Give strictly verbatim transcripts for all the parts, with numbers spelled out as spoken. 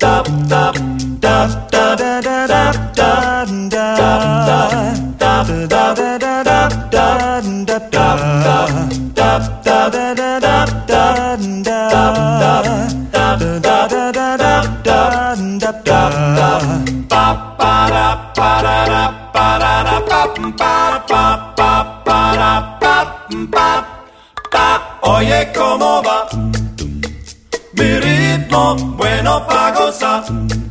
Oye, ¿cómo va? Mi ritmo bueno pa' gozar.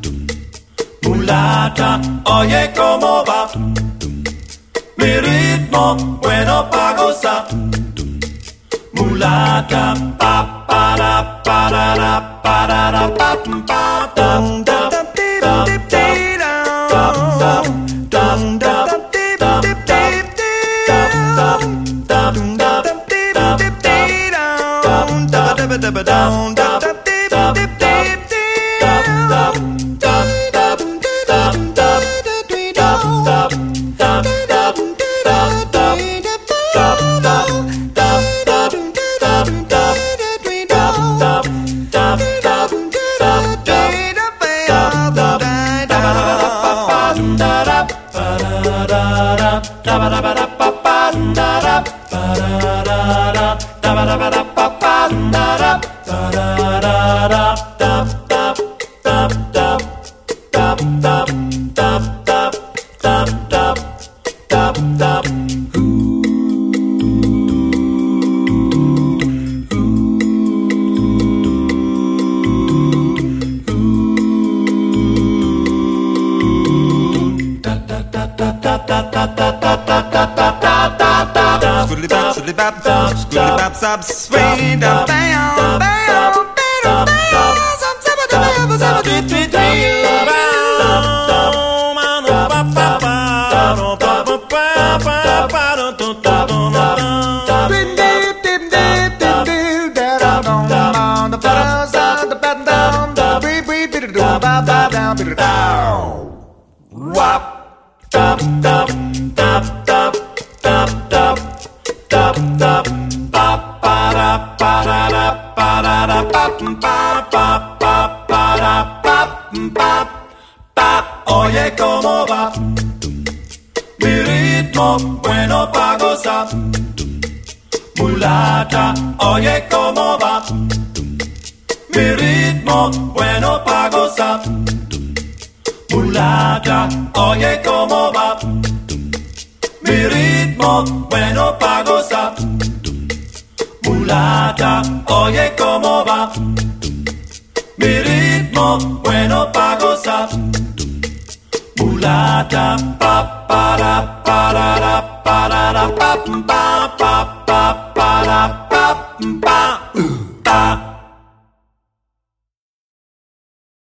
Mulata, oye, ¿cómo va? Mi ritmo bueno pa' gozar. Mulata, pa para para para pa pa dum dum dum Stop, swing, down, down, down, Oye, ¿cómo va? Mi ritmo bueno pa' gozar. Mulata, oye, ¿cómo va? Mi ritmo bueno pa' gozar. Mulata, oye, ¿cómo va? Mi ritmo bueno pa' gozar. Mulata, oye, ¿cómo va? Mi ritmo bueno pa' gozar. Mulata, pa para para para pa pa pa pa para pa